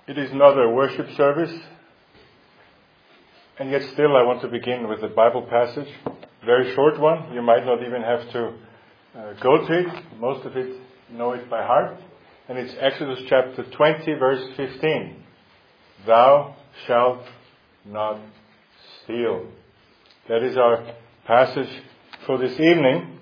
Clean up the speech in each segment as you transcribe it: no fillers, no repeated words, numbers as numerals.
It is not a worship service, and yet still I want to begin with a Bible passage, very short one. You might not even have to go to it. Most of it know it by heart. And it's Exodus chapter 20, verse 15. Thou shalt not steal. That is our passage for this evening.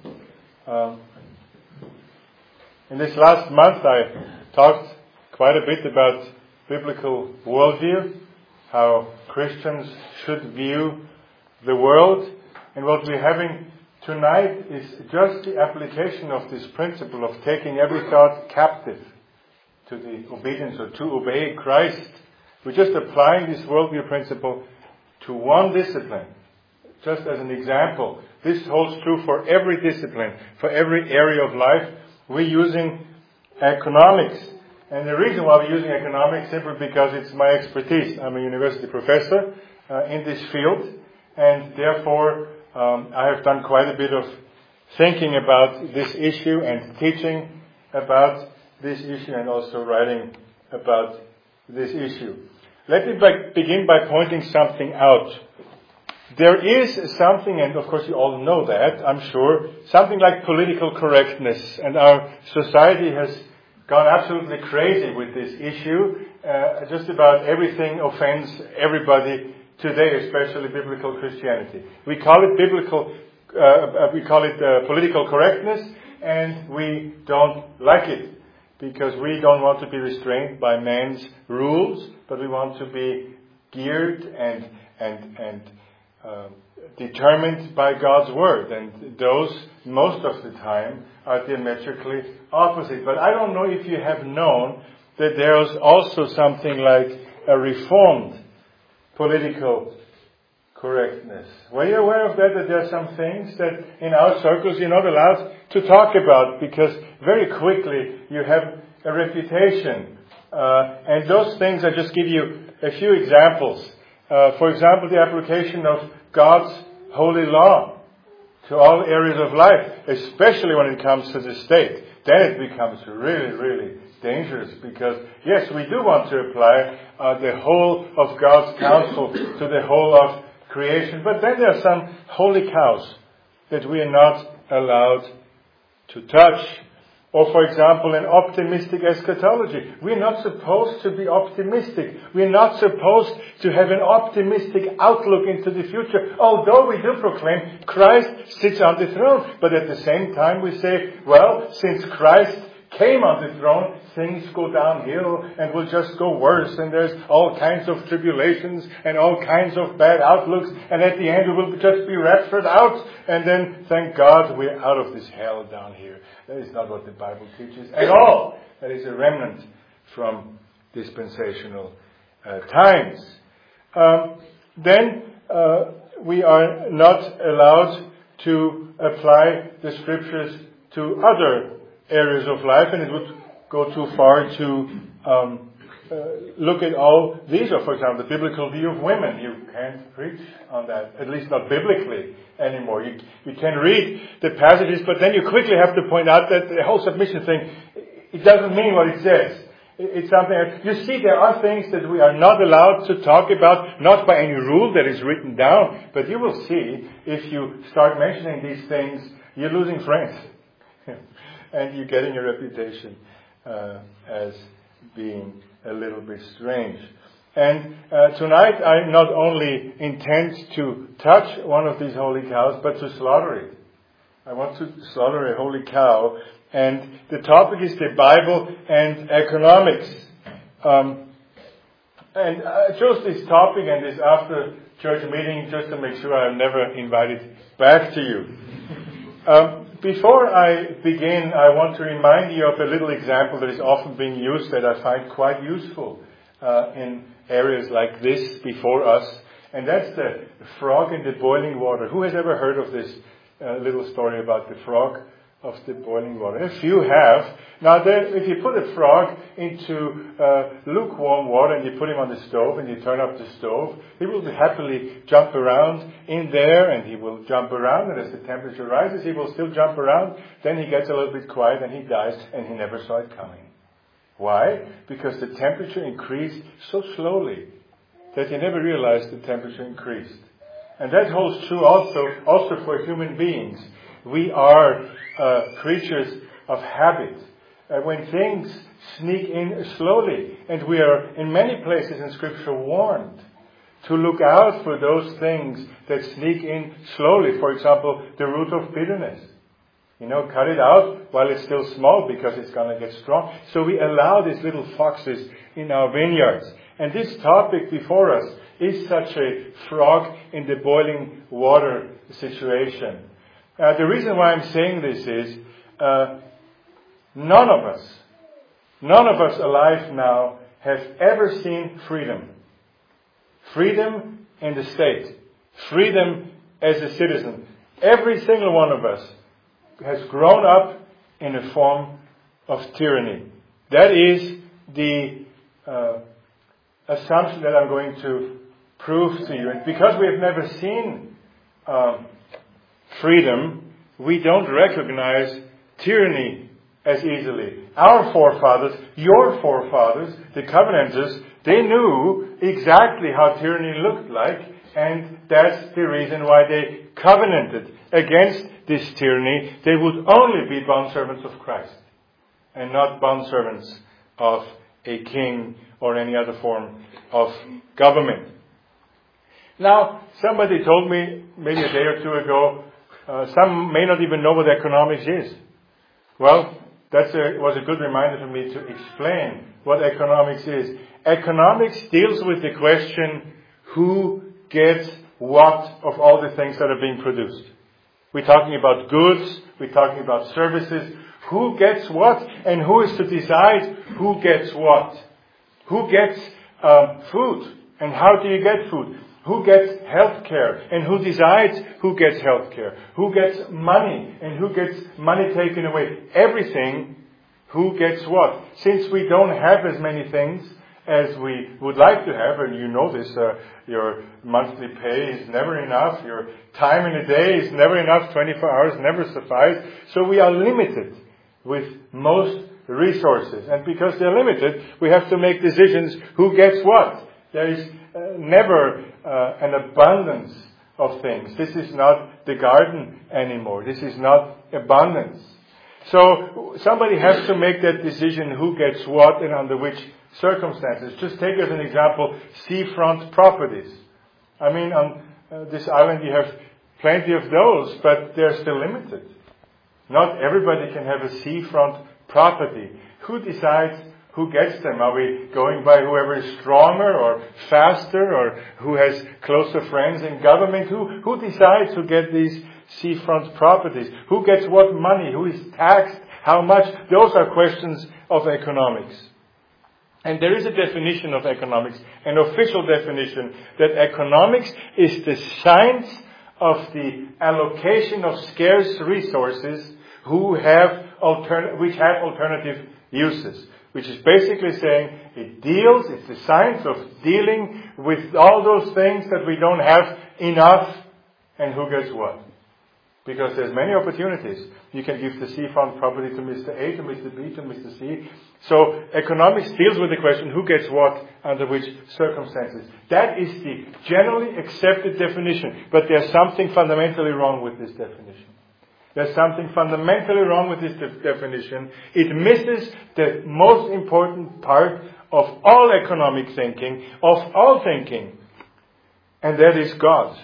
In this last month I talked quite a bit about biblical worldview, how Christians should view the world. And what we're having tonight is just the application of this principle of taking every thought captive to the obedience or to obey Christ. We're just applying this worldview principle to one discipline. Just as an example, this holds true for every discipline, for every area of life. We're using economics. And the reason why we're using economics simply because it's my expertise. I'm a university professor in this field, and therefore I have done quite a bit of thinking about this issue and teaching about this issue and also writing about this issue. Let me begin by pointing something out. There is something, and of course you all know that, I'm sure, something like political correctness, and our society has gone absolutely crazy with this issue. Just about everything offends everybody today, especially biblical Christianity. We call it political correctness, and we don't like it because we don't want to be restrained by man's rules, but we want to be geared and determined by God's word, and those most of the time are diametrically opposite. But I don't know if you have known that there's also something like a reformed political correctness. Were you aware of that there are some things that in our circles you're not allowed to talk about because very quickly you have a reputation. And those things, I just give you a few examples. For example, the application of God's holy law to all areas of life, especially when it comes to the state. Then it becomes really, really dangerous because, yes, we do want to apply the whole of God's counsel to the whole of creation, but then there are some holy cows that we are not allowed to touch. Or, for example, an optimistic eschatology. We're not supposed to be optimistic. We're not supposed to have an optimistic outlook into the future, although we do proclaim Christ sits on the throne. But at the same time we say, well, since Christ came on the throne, things go downhill and will just go worse, and there's all kinds of tribulations and all kinds of bad outlooks, and at the end we will just be raptured out, and then, thank God, we're out of this hell down here. That is not what the Bible teaches at all. That is a remnant from dispensational times. Then we are not allowed to apply the scriptures to other areas of life, and it would go too far to look at all these. Or, for example, the biblical view of women. You can't preach on that, at least not biblically anymore. You can read the passages, but then you quickly have to point out that the whole submission thing, it doesn't mean what it says. It's something. You see, there are things that we are not allowed to talk about, not by any rule that is written down, but you will see if you start mentioning these things, you're losing friends. And you're getting a reputation as being a little bit strange. And tonight I not only intend to touch one of these holy cows, but to slaughter it. I want to slaughter a holy cow. And the topic is the Bible and economics. And I chose this topic and this after church meeting just to make sure I'm never invited back to you. Before I begin, I want to remind you of a little example that is often being used that I find quite useful in areas like this before us. And that's the frog in the boiling water. Who has ever heard of this little story about the frog of the boiling water? A few have. Now, if you put a frog into lukewarm water and you put him on the stove and you turn up the stove, he will happily jump around in there, and he will jump around, and as the temperature rises, he will still jump around. Then he gets a little bit quiet and he dies, and he never saw it coming. Why? Because the temperature increased so slowly that they never realized the temperature increased. And that holds true also for human beings. We are creatures of habit. When things sneak in slowly, and we are in many places in Scripture warned to look out for those things that sneak in slowly. For example, the root of bitterness. Cut it out while it's still small because it's going to get strong. So we allow these little foxes in our vineyards. And this topic before us is such a frog in the boiling water situation. The reason why I'm saying this is none of us alive now have ever seen freedom. Freedom in the state. Freedom as a citizen. Every single one of us has grown up in a form of tyranny. That is the assumption that I'm going to prove to you. And because we have never seen freedom, we don't recognize tyranny as easily. Our forefathers, your forefathers, the Covenanters, they knew exactly how tyranny looked like, and that's the reason why they covenanted against this tyranny. They would only be bondservants of Christ, and not bondservants of a king or any other form of government. Now, somebody told me maybe a day or two ago, some may not even know what economics is. Well, that was a good reminder for me to explain what economics is. Economics deals with the question, who gets what of all the things that are being produced. We're talking about goods, we're talking about services. Who gets what, and who is to decide who gets what? Who gets food, and how do you get food? Who gets health care, and who decides who gets health care? Who gets money, and who gets money taken away? Everything, who gets what? Since we don't have as many things as we would like to have, and you know this, your monthly pay is never enough, your time in a day is never enough, 24 hours never suffice, so we are limited with most resources. And because they're limited, we have to make decisions who gets what. There is never an abundance of things. This is not the garden anymore. This is not abundance. So somebody has to make that decision who gets what and under which circumstances. Just take as an example seafront properties. I mean, on this island you have plenty of those, but they're still limited. Not everybody can have a seafront property. Who decides who gets them? Are we going by whoever is stronger or faster or who has closer friends in government? Who decides who get these seafront properties? Who gets what money? Who is taxed? How much? Those are questions of economics. And there is a definition of economics, an official definition, that economics is the science of the allocation of scarce resources which have alternative uses. Which is basically saying it's the science of dealing with all those things that we don't have enough, and who gets what. Because there's many opportunities. You can give the seafront property to Mr. A, to Mr. B, to Mr. C. So economics deals with the question who gets what under which circumstances. That is the generally accepted definition. But there's something fundamentally wrong with this definition. There's something fundamentally wrong with this definition. It misses the most important part of all economic thinking, of all thinking, and that is God.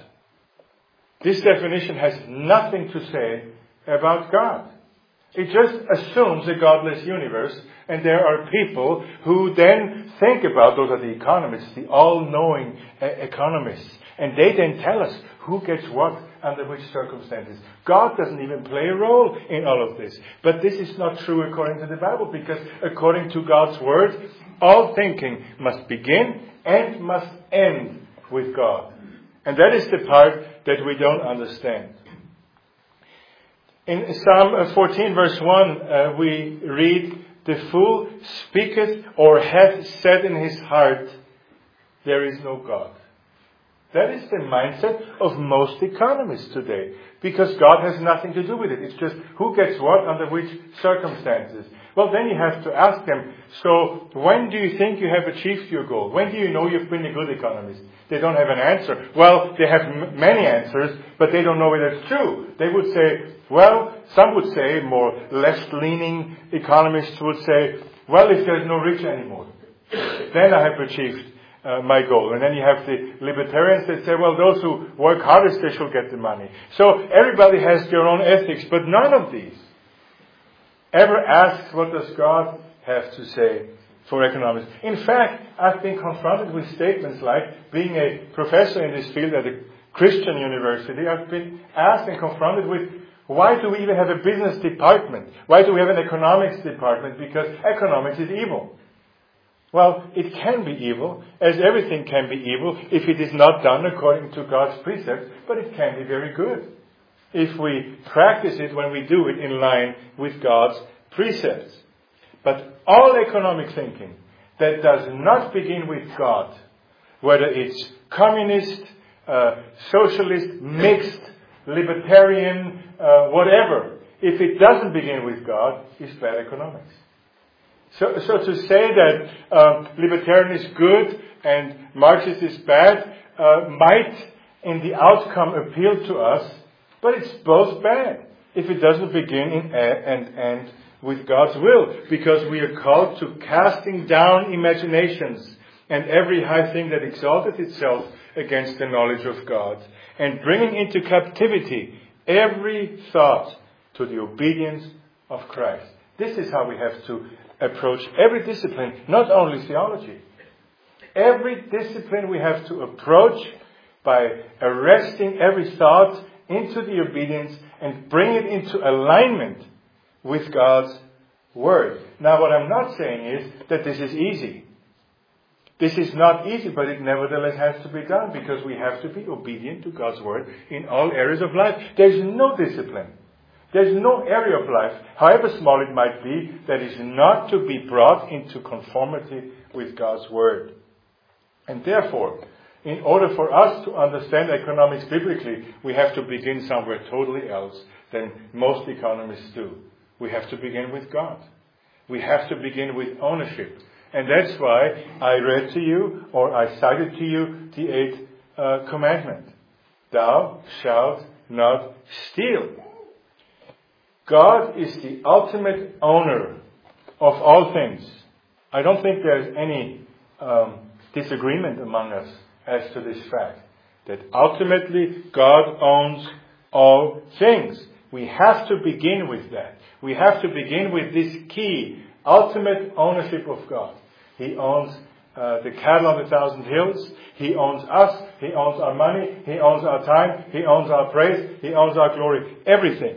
This definition has nothing to say about God. It just assumes a godless universe, and there are people who then think about, those are the economists, the all-knowing economists, and they then tell us who gets what under which circumstances. God doesn't even play a role in all of this. But this is not true according to the Bible, because according to God's Word, all thinking must begin and must end with God. And that is the part that we don't understand. In Psalm 14 verse 1, we read, "The fool speaketh or hath said in his heart, there is no God." That is the mindset of most economists today. Because God has nothing to do with it. It's just who gets what under which circumstances. Well, then you have to ask them, so when do you think you have achieved your goal? When do you know you've been a good economist? They don't have an answer. Well, they have many answers, but they don't know whether it's true. They would say, well, some would say, more left-leaning economists would say, well, if there's no rich anymore, then I have achieved my goal. And then you have the libertarians that say, well, those who work hardest, they should get the money. So everybody has their own ethics, but none of these ever asks, what does God have to say for economics? In fact, I've been confronted with statements like, being a professor in this field at a Christian university, I've been asked and confronted with, why do we even have a business department? Why do we have an economics department? Because economics is evil. Well, it can be evil, as everything can be evil, if it is not done according to God's precepts, but it can be very good if we practice it when we do it in line with God's precepts. But all economic thinking that does not begin with God, whether it's communist, socialist, mixed, libertarian, whatever, if it doesn't begin with God, is bad economics. So to say that libertarian is good and Marxist is bad might in the outcome appeal to us, but it's both bad if it doesn't begin and end with God's will, because we are called to casting down imaginations and every high thing that exalteth itself against the knowledge of God, and bringing into captivity every thought to the obedience of Christ. This is how we have to approach every discipline, not only theology. Every discipline we have to approach by arresting every thought into the obedience and bring it into alignment with God's Word. Now, what I'm not saying is that this is easy. This is not easy, but it nevertheless has to be done, because we have to be obedient to God's Word in all areas of life. There's no discipline. There's no area of life, however small it might be, that is not to be brought into conformity with God's Word. And therefore, in order for us to understand economics biblically, we have to begin somewhere totally else than most economists do. We have to begin with God. We have to begin with ownership. And that's why I read to you, or I cited to you, the 8th commandment. Thou shalt not steal. God is the ultimate owner of all things. I don't think there's any disagreement among us as to this fact, that ultimately God owns all things. We have to begin with that. We have to begin with this key, ultimate ownership of God. He owns the cattle on 1,000 hills. He owns us. He owns our money. He owns our time. He owns our praise. He owns our glory. Everything.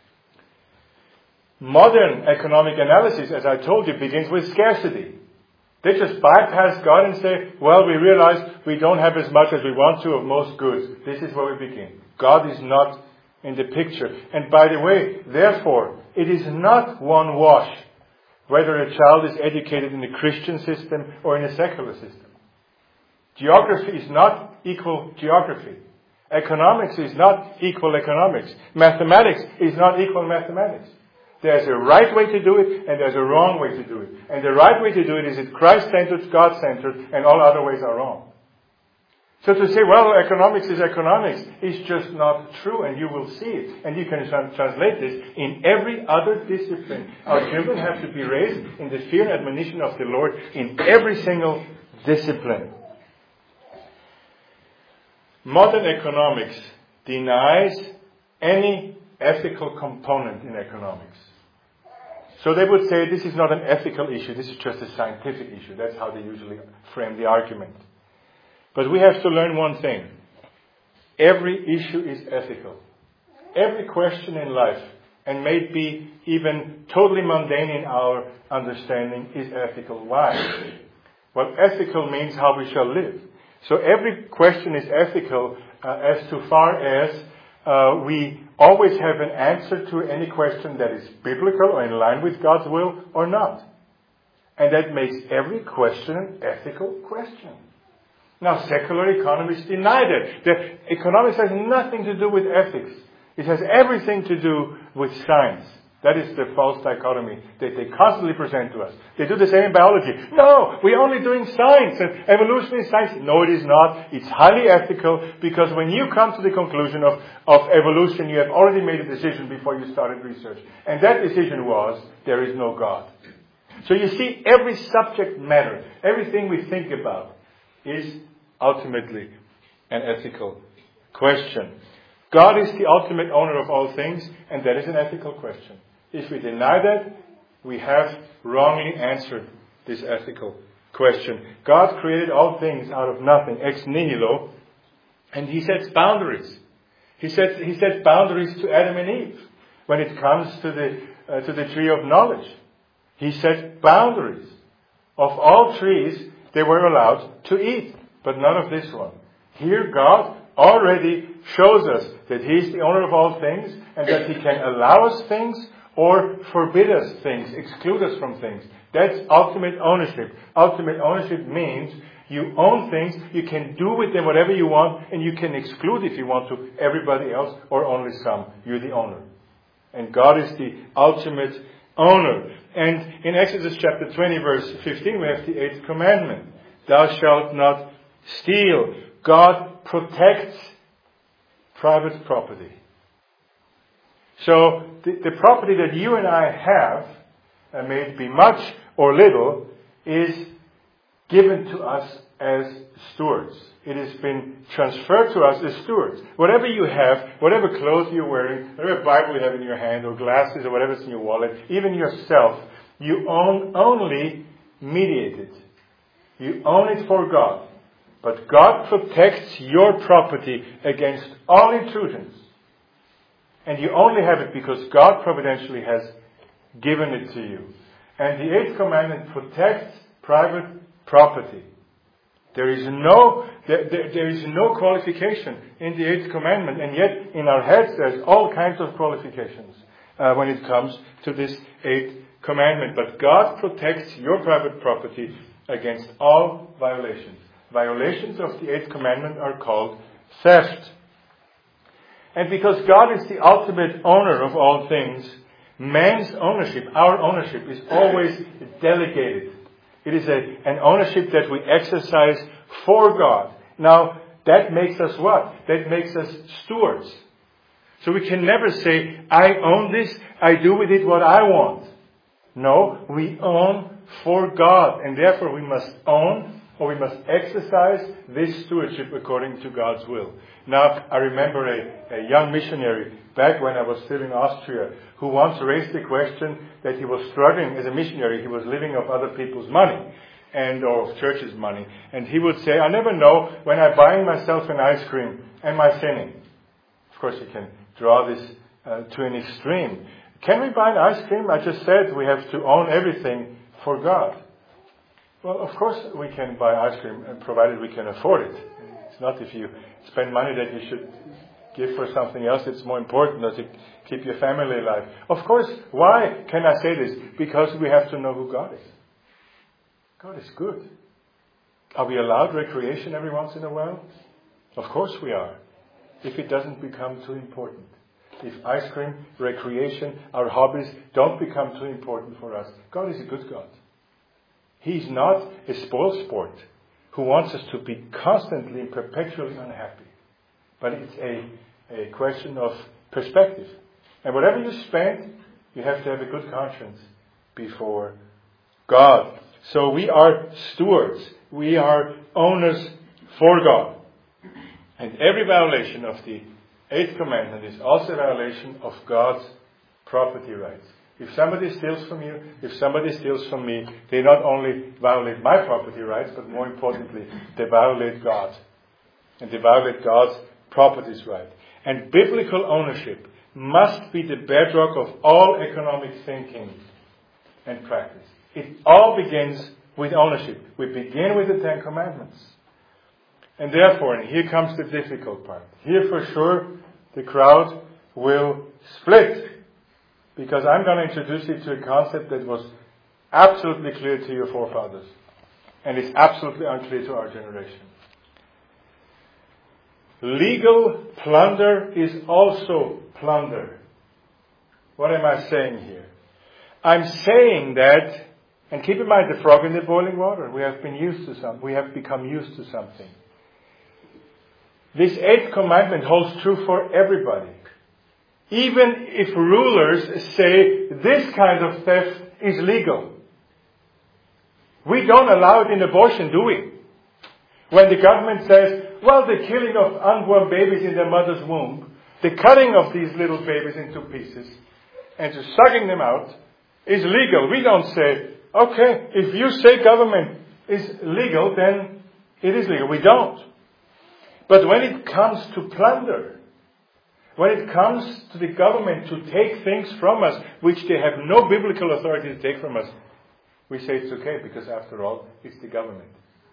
Modern economic analysis, as I told you, begins with scarcity. They just bypass God and say, well, we realize we don't have as much as we want to of most goods. This is where we begin. God is not in the picture. And by the way, therefore, it is not one wash whether a child is educated in a Christian system or in a secular system. Geography is not equal geography. Economics is not equal economics. Mathematics is not equal mathematics. There's a right way to do it, and there's a wrong way to do it. And the right way to do it is Christ-centered, God-centered, and all other ways are wrong. So to say, well, economics is economics, is just not true, and you will see it. And you can translate this in every other discipline. Our children have to be raised in the fear and admonition of the Lord in every single discipline. Modern economics denies any ethical component in economics. So they would say this is not an ethical issue, this is just a scientific issue. That's how they usually frame the argument. But we have to learn one thing. Every issue is ethical. Every question in life, and maybe even totally mundane in our understanding, is ethical. Why? Well, ethical means how we shall live. So every question is ethical as to far as we always have an answer to any question that is biblical or in line with God's will or not. And that makes every question an ethical question. Now, secular economists deny that. The economics has nothing to do with ethics. It has everything to do with science. That is the false dichotomy that they constantly present to us. They do the same in biology. No, we're only doing science, and evolution is science. No, it is not. It's highly ethical, because when you come to the conclusion of evolution, you have already made a decision before you started research. And that decision was, there is no God. So you see, every subject matter, everything we think about, is ultimately an ethical question. God is the ultimate owner of all things, and that is an ethical question. If we deny that, we have wrongly answered this ethical question. God created all things out of nothing, ex nihilo, and He sets boundaries. He sets boundaries to Adam and Eve when it comes to the tree of knowledge. He set boundaries. Of all trees, they were allowed to eat, but none of this one. Here, God already shows us that He is the owner of all things, and that He can allow us things or forbid us things, exclude us from things. That's ultimate ownership. Ultimate ownership means you own things, you can do with them whatever you want, and you can exclude, if you want to, everybody else or only some. You're the owner. And God is the ultimate owner. And in Exodus chapter 20, verse 15, we have the 8th commandment. Thou shalt not steal. God protects private property. So the property that you and I have, may it be much or little, is given to us as stewards. It has been transferred to us as stewards. Whatever you have, whatever clothes you're wearing, whatever Bible you have in your hand, or glasses, or whatever's in your wallet, even yourself, you own only mediated. You own it for God. But God protects your property against all intrusions. And you only have it because God providentially has given it to you. And the 8th commandment protects private property. There is no qualification in the 8th commandment, and yet in our heads there's all kinds of qualifications when it comes to this 8th commandment. But God protects your private property against all violations. Violations of the 8th commandment are called theft. And because God is the ultimate owner of all things, man's ownership, our ownership, is always delegated. It is an ownership that we exercise for God. Now, that makes us what? That makes us stewards. So we can never say, I own this, I do with it what I want. No, we own for God, and therefore we must own, or we must exercise this stewardship according to God's will. Now, I remember a young missionary back when I was still in Austria who once raised the question that he was struggling as a missionary. He was living off other people's money or of church's money. And he would say, I never know when I'm buying myself an ice cream, am I sinning? Of course, you can draw this to an extreme. Can we buy an ice cream? I just said we have to own everything for God. Well, of course we can buy ice cream, provided we can afford it. It's not if you spend money that you should give for something else. It's more important to keep your family alive. Of course, why can I say this? Because we have to know who God is. God is good. Are we allowed recreation every once in a while? Of course we are. If it doesn't become too important. If ice cream, recreation, our hobbies don't become too important for us. God is a good God. He's not a spoil sport who wants us to be constantly and perpetually unhappy. But it's a question of perspective. And whatever you spend, you have to have a good conscience before God. So we are stewards. We are owners for God. And every violation of the 8th commandment is also a violation of God's property rights. If somebody steals from you, if somebody steals from me, they not only violate my property rights, but more importantly, they violate God. And they violate God's property rights. And biblical ownership must be the bedrock of all economic thinking and practice. It all begins with ownership. We begin with the 10 Commandments. And therefore, and here comes the difficult part. Here for sure, the crowd will split. Because I'm going to introduce you to a concept that was absolutely clear to your forefathers. And is absolutely unclear to our generation. Legal plunder is also plunder. What am I saying here? I'm saying that, and keep in mind the frog in the boiling water. We have become used to something. This 8th commandment holds true for everybody. Even if rulers say this kind of theft is legal. We don't allow it in abortion, do we? When the government says, well, the killing of unborn babies in their mother's womb, the cutting of these little babies into pieces, and just sucking them out, is legal. We don't say, okay, if you say government is legal, then it is legal. We don't. But when it comes to plunder, when it comes to the government to take things from us, which they have no biblical authority to take from us, we say it's okay, because after all, it's the government.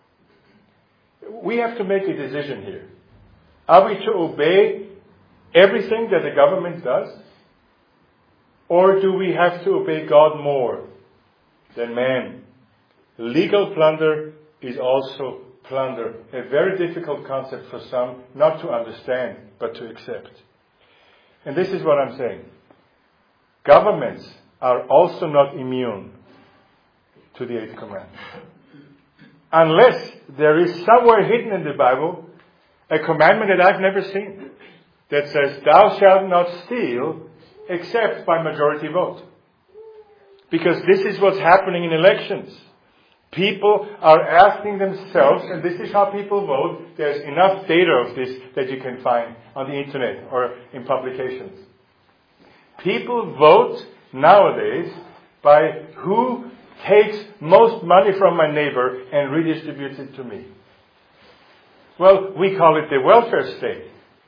We have to make a decision here. Are we to obey everything that the government does? Or do we have to obey God more than man? Legal plunder is also plunder. A very difficult concept for some not to understand, but to accept. And this is what I'm saying. Governments are also not immune to the 8th commandment. Unless there is somewhere hidden in the Bible a commandment that I've never seen that says, thou shalt not steal except by majority vote. Because this is what's happening in elections. People are asking themselves, and this is how people vote. There's enough data of this that you can find on the internet or in publications. People vote nowadays by who takes most money from my neighbor and redistributes it to me. Well, we call it the welfare state.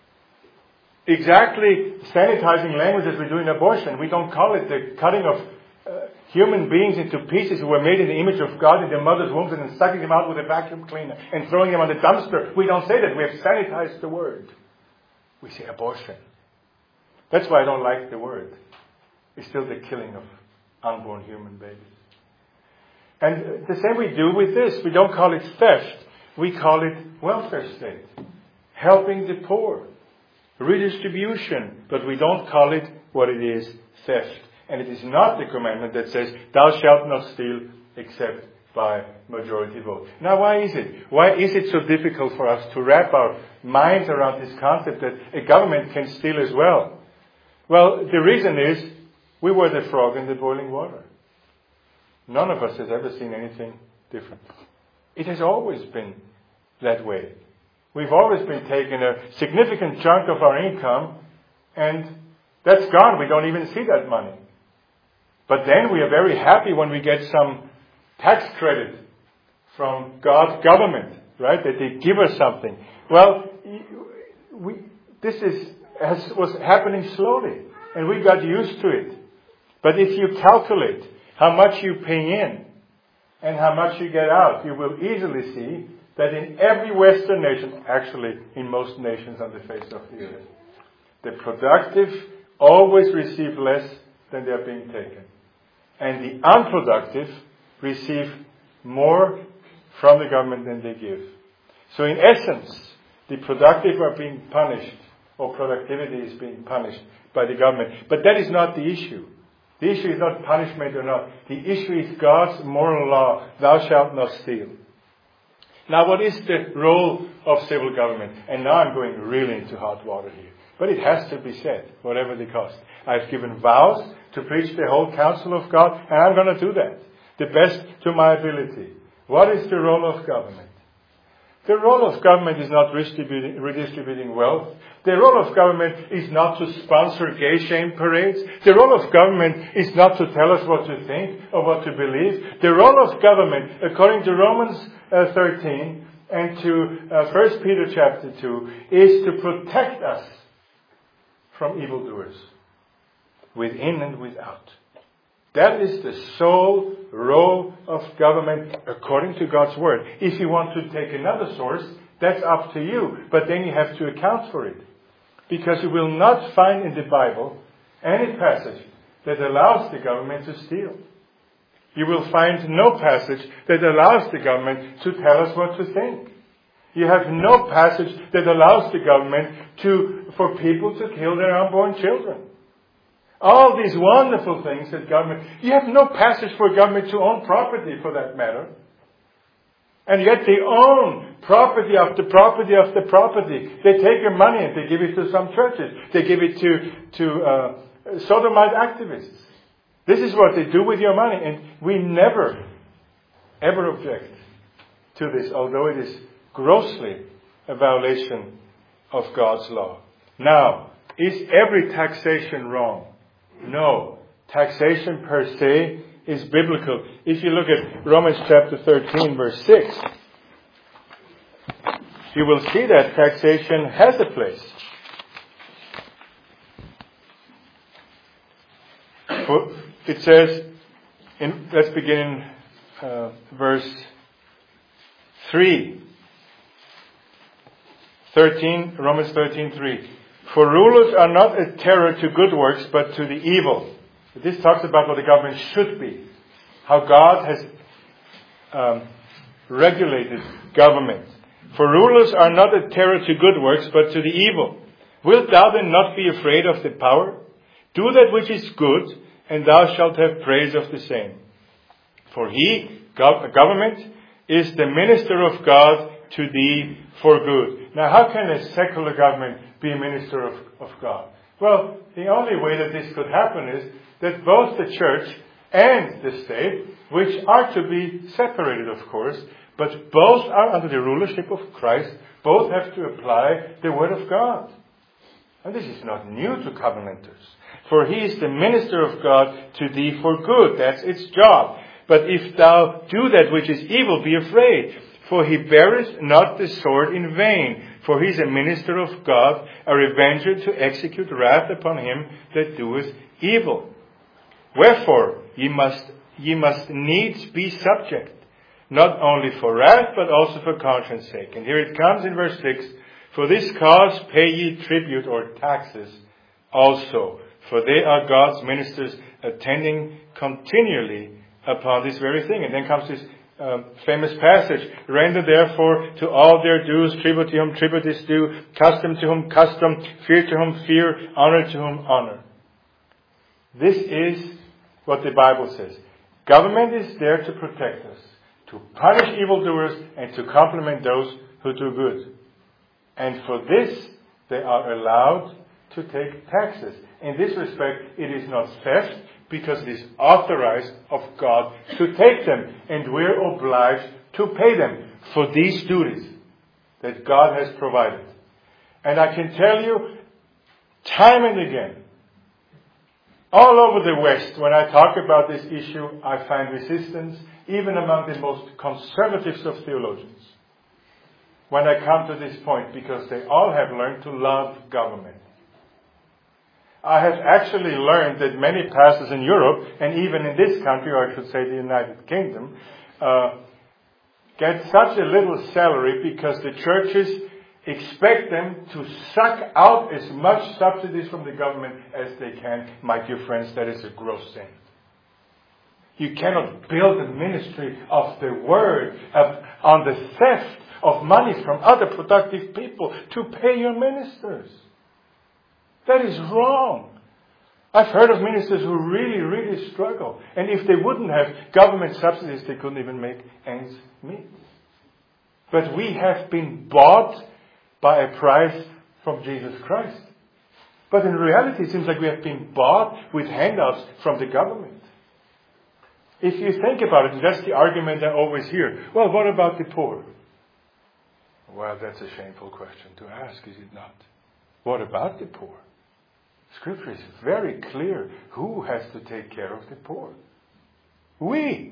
Exactly sanitizing language as we do in abortion. We don't call it the cutting of human beings into pieces who were made in the image of God in their mother's wombs and then sucking them out with a vacuum cleaner and throwing them on the dumpster. We don't say that. We have sanitized the word. We say abortion. That's why I don't like the word. It's still the killing of unborn human babies. And the same we do with this. We don't call it theft. We call it welfare state. Helping the poor. Redistribution. But we don't call it what it is, theft. And it is not the commandment that says, thou shalt not steal except by majority vote. Now why is it? Why is it so difficult for us to wrap our minds around this concept that a government can steal as well? Well, the reason is, we were the frog in the boiling water. None of us has ever seen anything different. It has always been that way. We've always been taking a significant chunk of our income, and that's gone. We don't even see that money. But then we are very happy when we get some tax credit from God's government, right? That they give us something. Well, this was happening slowly, and we got used to it. But if you calculate how much you pay in and how much you get out, you will easily see that in every Western nation, actually in most nations on the face of the earth, the productive always receive less than they are being taken. And the unproductive receive more from the government than they give. So in essence, the productive are being punished, or productivity is being punished by the government. But that is not the issue. The issue is not punishment or not. The issue is God's moral law, thou shalt not steal. Now what is the role of civil government? And now I'm going really into hot water here. But it has to be said, whatever the cost. I've given vows to preach the whole counsel of God, and I'm going to do that. The best to my ability. What is the role of government? The role of government is not redistributing wealth. The role of government is not to sponsor gay shame parades. The role of government is not to tell us what to think or what to believe. The role of government, according to Romans 13 and to 1 Peter chapter 2, is to protect us from evildoers, within and without. That is the sole role of government according to God's Word. If you want to take another source, that's up to you. But then you have to account for it. Because you will not find in the Bible any passage that allows the government to steal. You will find no passage that allows the government to tell us what to think. You have no passage that allows the government for people to kill their unborn children. All these wonderful things that government... You have no passage for government to own property, for that matter. And yet they own property after property after property. They take your money and they give it to some churches. They give it to sodomite activists. This is what they do with your money. And we never, ever object to this, although it is grossly a violation of God's law. Now, is every taxation wrong? No. Taxation per se is biblical. If you look at Romans chapter 13, verse 6, you will see that taxation has a place. It says, let's begin in verse 3. 13, Romans 13:3. For rulers are not a terror to good works, but to the evil. This talks about what the government should be. How God has regulated government. For rulers are not a terror to good works, but to the evil. Wilt thou then not be afraid of the power? Do that which is good, and thou shalt have praise of the same. For he, government, is the minister of God to thee for good. Now, how can a secular government be a minister of God? Well, the only way that this could happen is that both the church and the state, which are to be separated, of course, but both are under the rulership of Christ, both have to apply the Word of God. And this is not new to covenanters. For he is the minister of God to thee for good. That's its job. But if thou do that which is evil, be afraid. For he beareth not the sword in vain. For he is a minister of God, a revenger to execute wrath upon him that doeth evil. Wherefore ye must needs be subject, not only for wrath, but also for conscience sake. And here it comes in verse 6, for this cause pay ye tribute or taxes also, for they are God's ministers attending continually upon this very thing. And then comes this famous passage, render therefore to all their dues, tribute to whom tribute is due, custom to whom custom, fear to whom fear, honor to whom honor. This is what the Bible says. Government is there to protect us, to punish evildoers, and to compliment those who do good. And for this, they are allowed to take taxes. In this respect, it is not theft, because it is authorized of God to take them, and we're obliged to pay them for these duties that God has provided. And I can tell you, time and again, all over the West, when I talk about this issue, I find resistance, even among the most conservatives of theologians, when I come to this point, because they all have learned to love government. I have actually learned that many pastors in Europe, and even in this country, or I should say the United Kingdom, get such a little salary because the churches expect them to suck out as much subsidies from the government as they can. My dear friends, that is a gross sin. You cannot build a ministry of the Word on the theft of money from other productive people to pay your ministers. That is wrong. I've heard of ministers who really, really struggle. And if they wouldn't have government subsidies, they couldn't even make ends meet. But we have been bought by a price from Jesus Christ. But in reality, it seems like we have been bought with handouts from the government. If you think about it, and that's the argument I always hear. Well, what about the poor? Well, that's a shameful question to ask, is it not? What about the poor? Scripture is very clear. Who has to take care of the poor? We,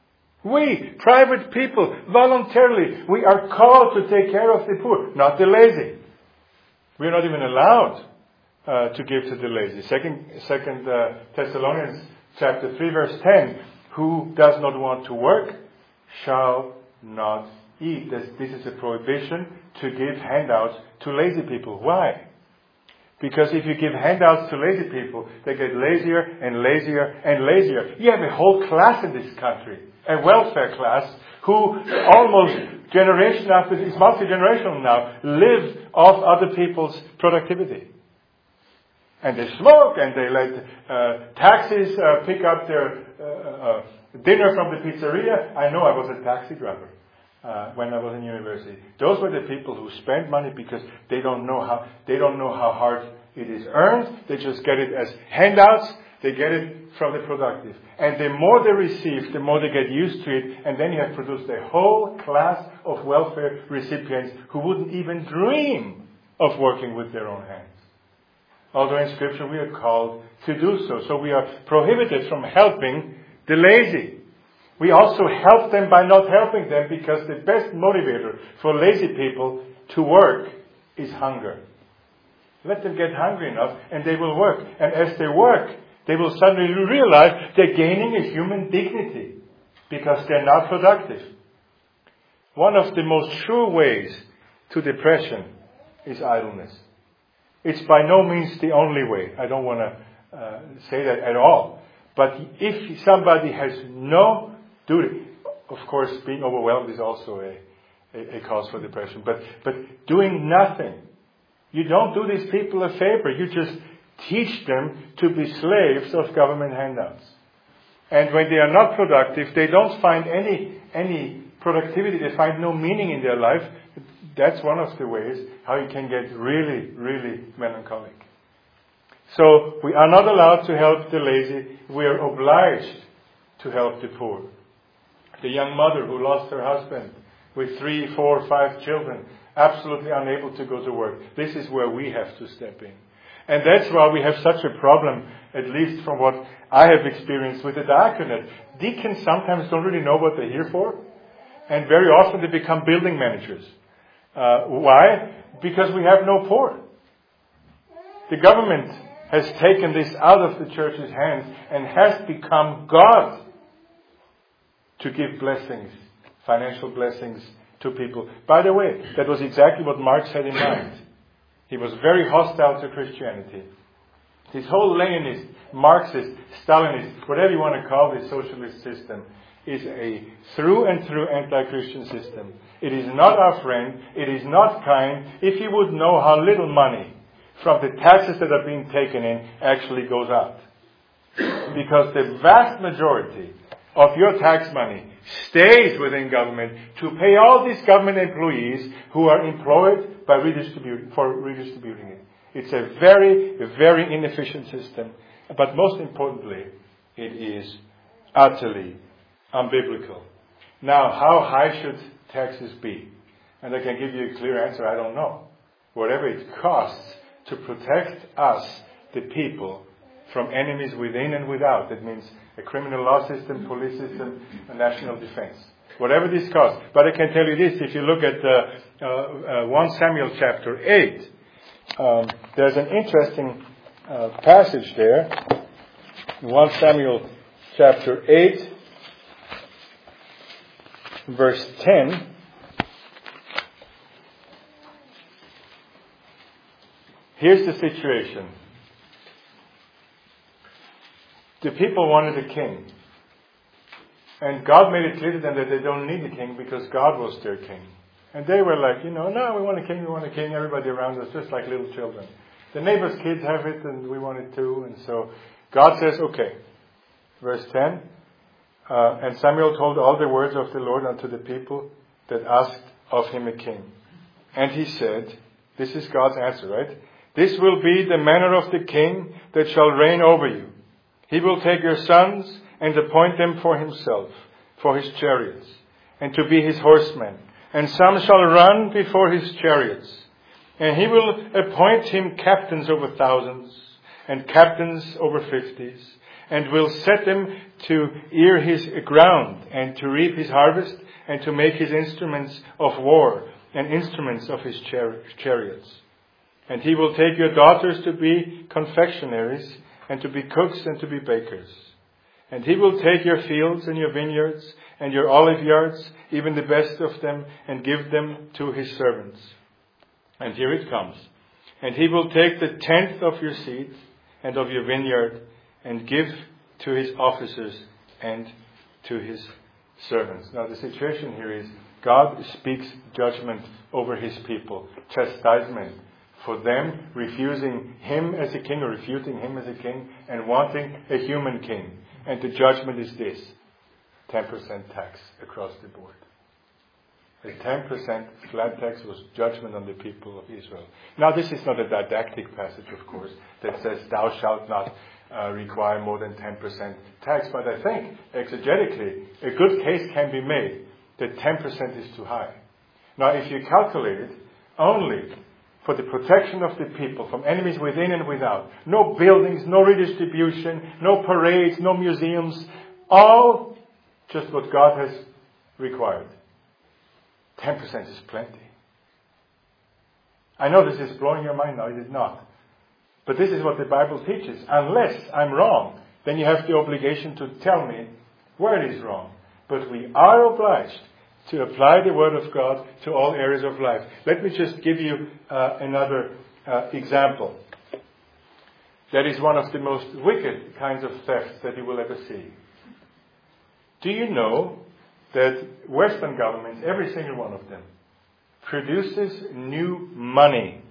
private people, voluntarily, we are called to take care of the poor, not the lazy. We are not even allowed to give to the lazy. Second Thessalonians chapter 3 verse 10, who does not want to work shall not eat. This is a prohibition to give handouts to lazy people. Why? Because if you give handouts to lazy people, they get lazier and lazier and lazier. You have a whole class in this country, a welfare class, who almost generation after, it's multi-generational now, live off other people's productivity. And they smoke, and they let taxis pick up their dinner from the pizzeria. I know I was a taxi driver when I was in university. Those were the people who spend money because they don't know how hard it is earned. They just get it as handouts. They get it from the productive. And the more they receive, the more they get used to it. And then you have produced a whole class of welfare recipients who wouldn't even dream of working with their own hands. Although in Scripture we are called to do so. So we are prohibited from helping the lazy. We also help them by not helping them, because the best motivator for lazy people to work is hunger. Let them get hungry enough and they will work. And as they work, they will suddenly realize they're gaining a human dignity because they're not productive. One of the most sure ways to depression is idleness. It's by no means the only way. I don't want to say that at all. But if somebody has no duty, of course, being overwhelmed is also a cause for depression. But doing nothing, you don't do these people a favor. You just teach them to be slaves of government handouts. And when they are not productive, they don't find any productivity. They find no meaning in their life. That's one of the ways how you can get really, really melancholic. So we are not allowed to help the lazy. We are obliged to help the poor. The young mother who lost her husband with 3, 4, 5 children, absolutely unable to go to work. This is where we have to step in. And that's why we have such a problem, at least from what I have experienced with the diaconate. Deacons sometimes don't really know what they're here for. And very often they become building managers. Why? Because we have no poor. The government has taken this out of the church's hands and has become God to give blessings, financial blessings to people. By the way, that was exactly what Marx had in mind. He was very hostile to Christianity. This whole Leninist, Marxist, Stalinist, whatever you want to call this socialist system, is a through and through anti-Christian system. It is not our friend. It is not kind. If you would know how little money from the taxes that are being taken in actually goes out. Because the vast majority of your tax money stays within government to pay all these government employees who are employed by redistributing it. It's a very, very inefficient system. But most importantly, it is utterly unbiblical. Now, how high should taxes be? And I can give you a clear answer, I don't know. Whatever it costs to protect us, the people, from enemies within and without. That means a criminal law system, police system, a national defense. Whatever this costs. But I can tell you this, if you look at 1 Samuel chapter 8, there's an interesting passage there. 1 Samuel chapter 8, verse 10. Here's the situation. The people wanted a king. And God made it clear to them that they don't need a king because God was their king. And they were like, no, we want a king, everybody around us, just like little children. The neighbors' kids have it and we want it too. And so God says, okay. Verse 10. And Samuel told all the words of the Lord unto the people that asked of him a king. And he said, this is God's answer, right? This will be the manner of the king that shall reign over you. He will take your sons and appoint them for himself, for his chariots, and to be his horsemen. And some shall run before his chariots. And he will appoint him captains over thousands, and captains over 50s, and will set them to ear his ground, and to reap his harvest, and to make his instruments of war, and instruments of his chariots. And he will take your daughters to be confectionaries, and to be cooks and to be bakers. And he will take your fields and your vineyards and your olive yards, even the best of them, and give them to his servants. And here it comes. And he will take the 10th of your seed and of your vineyard and give to his officers and to his servants. Now the situation here is God speaks judgment over his people, chastisement for them refusing him as a king or refuting him as a king and wanting a human king. And the judgment is this: 10% tax across the board. A 10% flat tax was judgment on the people of Israel. Now, this is not a didactic passage, of course, that says, thou shalt not require more than 10% tax. But I think, exegetically, a good case can be made that 10% is too high. Now, if you calculate it only for the protection of the people from enemies within and without, no buildings, no redistribution, no parades, no museums, all just what God has required. 10% is plenty. I know this is blowing your mind now, it is not. But this is what the Bible teaches. Unless I'm wrong, then you have the obligation to tell me where it is wrong. But we are obliged to apply the Word of God to all areas of life. Let me just give you another example. That is one of the most wicked kinds of thefts that you will ever see. Do you know that Western governments, every single one of them, produces new money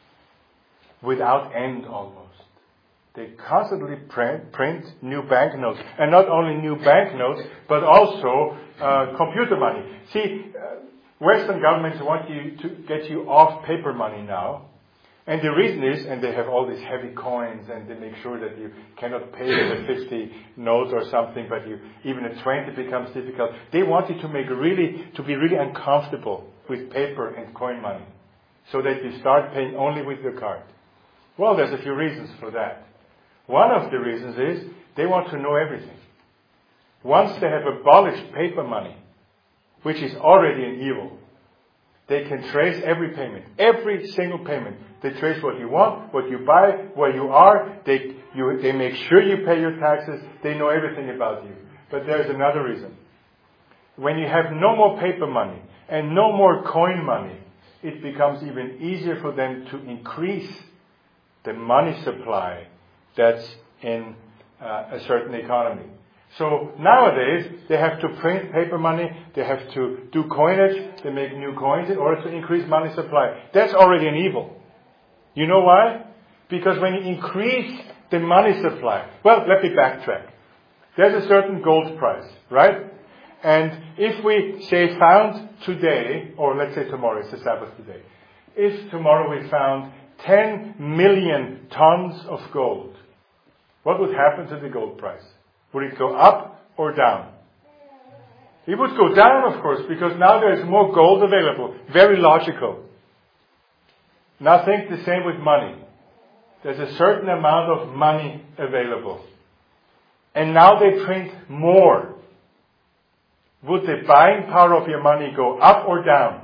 without end almost? They constantly print new banknotes. And not only new banknotes, but also computer money. See, Western governments want you to get you off paper money now. And the reason is, and they have all these heavy coins, and they make sure that you cannot pay with a 50 note or something, but even a 20 becomes difficult. They want you to be really uncomfortable with paper and coin money, so that you start paying only with your card. Well, there's a few reasons for that. One of the reasons is they want to know everything. Once they have abolished paper money, which is already an evil, they can trace every payment, every single payment. They trace what you want, what you buy, where you are. They make sure you pay your taxes. They know everything about you. But there's another reason. When you have no more paper money and no more coin money, it becomes even easier for them to increase the money supply that's in a certain economy. So nowadays, they have to print paper money, they have to do coinage, they make new coins in order to increase money supply. That's already an evil. You know why? Because when you increase the money supply, well, let me backtrack. There's a certain gold price, right? And if we say found today, or let's say tomorrow, it's the Sabbath today. If tomorrow we found 10 million tons of gold, what would happen to the gold price? Would it go up or down? It would go down, of course, because now there is more gold available. Very logical. Now think the same with money. There's a certain amount of money available. And now they print more. Would the buying power of your money go up or down?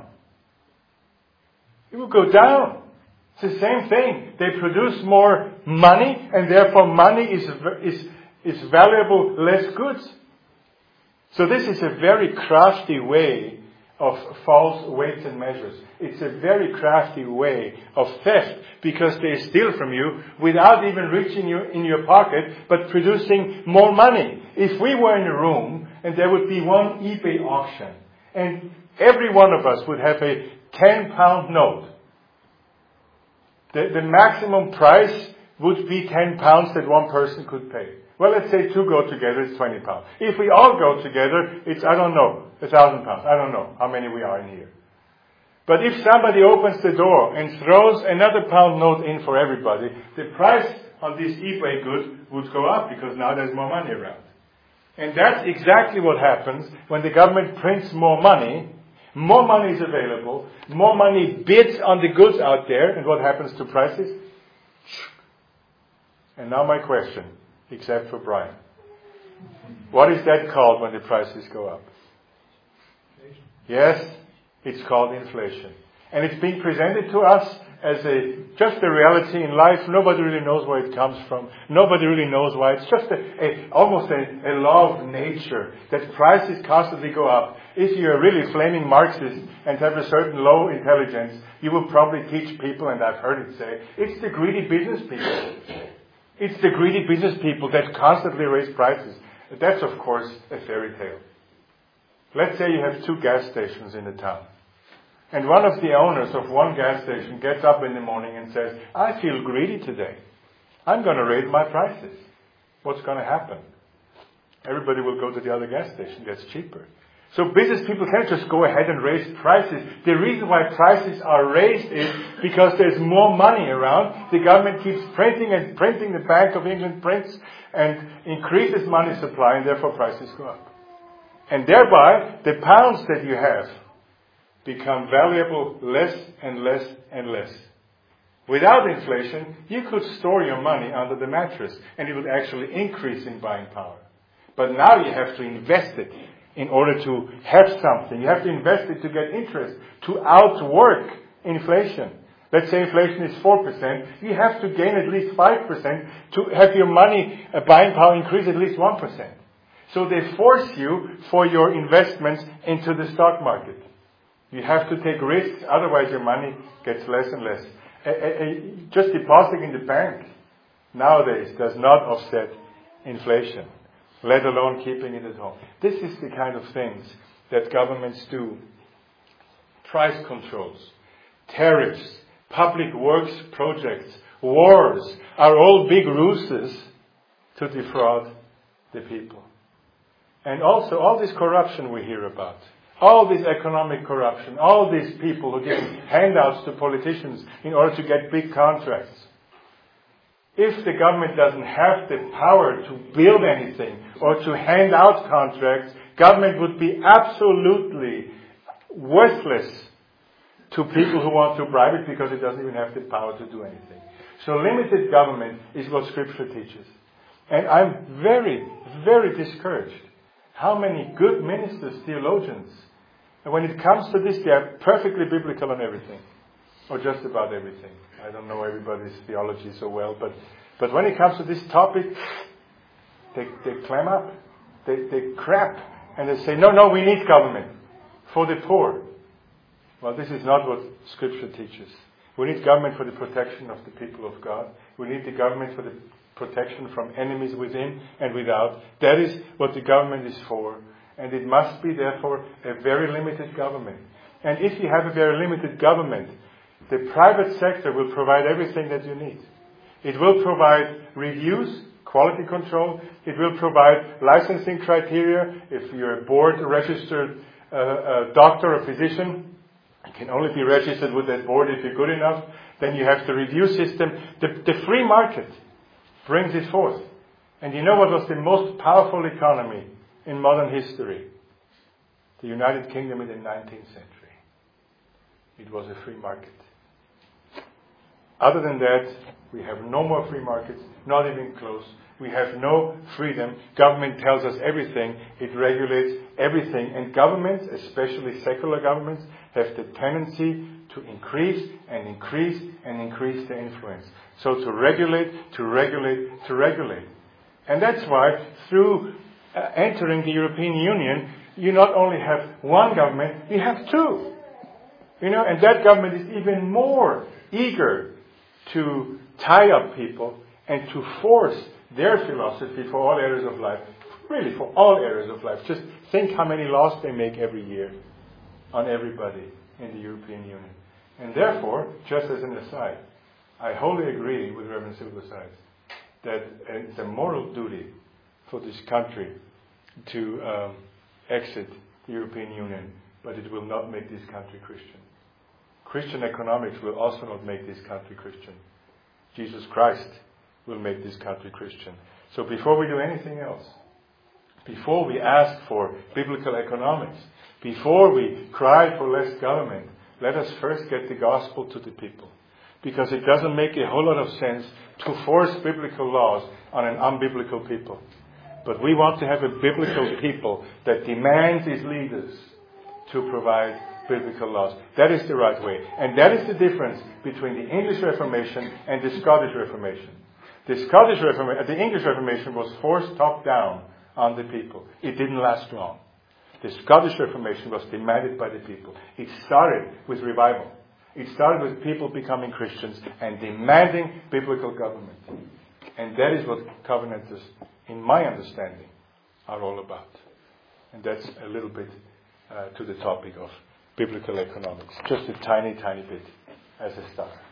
It would go down. It's the same thing. They produce more money, and therefore money is valuable less goods. So this is a very crafty way of false weights and measures. It's a very crafty way of theft, because they steal from you without even reaching you in your pocket, but producing more money. If we were in a room and there would be one eBay auction, and every one of us would have a 10-pound note, the maximum price would be 10 pounds that one person could pay. Well, let's say two go together, it's 20 pounds. If we all go together, it's, 1,000 pounds. I don't know how many we are in here. But if somebody opens the door and throws another pound note in for everybody, the price on this eBay good would go up, because now there's more money around. And that's exactly what happens when the government prints more money. More money is available. More money bids on the goods out there. And what happens to prices? And now my question, except for Brian. What is that called when the prices go up? Inflation. Yes, it's called inflation. And it's being presented to us as just a reality in life. Nobody really knows where it comes from. Nobody really knows why. It's just almost a law of nature that prices constantly go up. If you're really flaming Marxist and have a certain low intelligence, you will probably teach people, and I've heard it say, it's the greedy business people. It's the greedy business people that constantly raise prices. That's, of course, a fairy tale. Let's say you have two gas stations in a town. And one of the owners of one gas station gets up in the morning and says, I feel greedy today. I'm going to raise my prices. What's going to happen? Everybody will go to the other gas station. That's cheaper. So business people can't just go ahead and raise prices. The reason why prices are raised is because there's more money around. The government keeps printing and printing. The Bank of England prints and increases money supply, and therefore prices go up. And thereby, the pounds that you have become valuable less and less and less. Without inflation, you could store your money under the mattress and it would actually increase in buying power. But now you have to invest it in order to have something. You have to invest it to get interest, to outwork inflation. Let's say inflation is 4%. You have to gain at least 5% to have your money buying power increase at least 1%. So they force you for your investments into the stock market. You have to take risks, otherwise your money gets less and less. Just depositing in the bank nowadays does not offset inflation, let alone keeping it at home. This is the kind of things that governments do. Price controls, tariffs, public works projects, wars are all big ruses to defraud the people. And also all this corruption we hear about. All this economic corruption, all these people who give handouts to politicians in order to get big contracts. If the government doesn't have the power to build anything or to hand out contracts, government would be absolutely worthless to people who want to bribe it because it doesn't even have the power to do anything. So limited government is what Scripture teaches. And I'm very, very discouraged. How many good ministers, theologians, and when it comes to this, they are perfectly biblical on everything. Or just about everything. I don't know everybody's theology so well, but when it comes to this topic, they clam up. They crap. And they say, no, we need government for the poor. Well, this is not what Scripture teaches. We need government for the protection of the people of God. We need the government for the protection from enemies within and without. That is what the government is for. And it must be, therefore, a very limited government. And if you have a very limited government, the private sector will provide everything that you need. It will provide reviews, quality control. It will provide licensing criteria. If you're a board-registered doctor or physician, you can only be registered with that board if you're good enough. Then you have the review system. The free market brings it forth. And you know what was the most powerful economy in modern history? The United Kingdom in the 19th century. It was a free market. Other than that, we have no more free markets, not even close. We have no freedom. Government tells us everything. It regulates everything. And governments, especially secular governments, have the tendency to increase and increase and increase their influence. So to regulate. And that's why through entering the European Union, you not only have one government, you have two. And that government is even more eager to tie up people and to force their philosophy for all areas of life. Really, for all areas of life. Just think how many laws they make every year on everybody in the European Union. And therefore, just as an aside, I wholly agree with Reverend Silversides that it's a moral duty for this country to exit the European Union, but it will not make this country Christian. Christian economics will also not make this country Christian. Jesus Christ will make this country Christian. So before we do anything else, before we ask for biblical economics, before we cry for less government, let us first get the gospel to the people. Because it doesn't make a whole lot of sense to force biblical laws on an unbiblical people. But we want to have a biblical people that demands its leaders to provide biblical laws. That is the right way. And that is the difference between the English Reformation and the Scottish Reformation. The English Reformation was forced top down on the people. It didn't last long. The Scottish Reformation was demanded by the people. It started with revival. It started with people becoming Christians and demanding biblical government. And that is what Covenanters, in my understanding, are all about. And that's a little bit to the topic of biblical economics. Just a tiny, tiny bit as a start.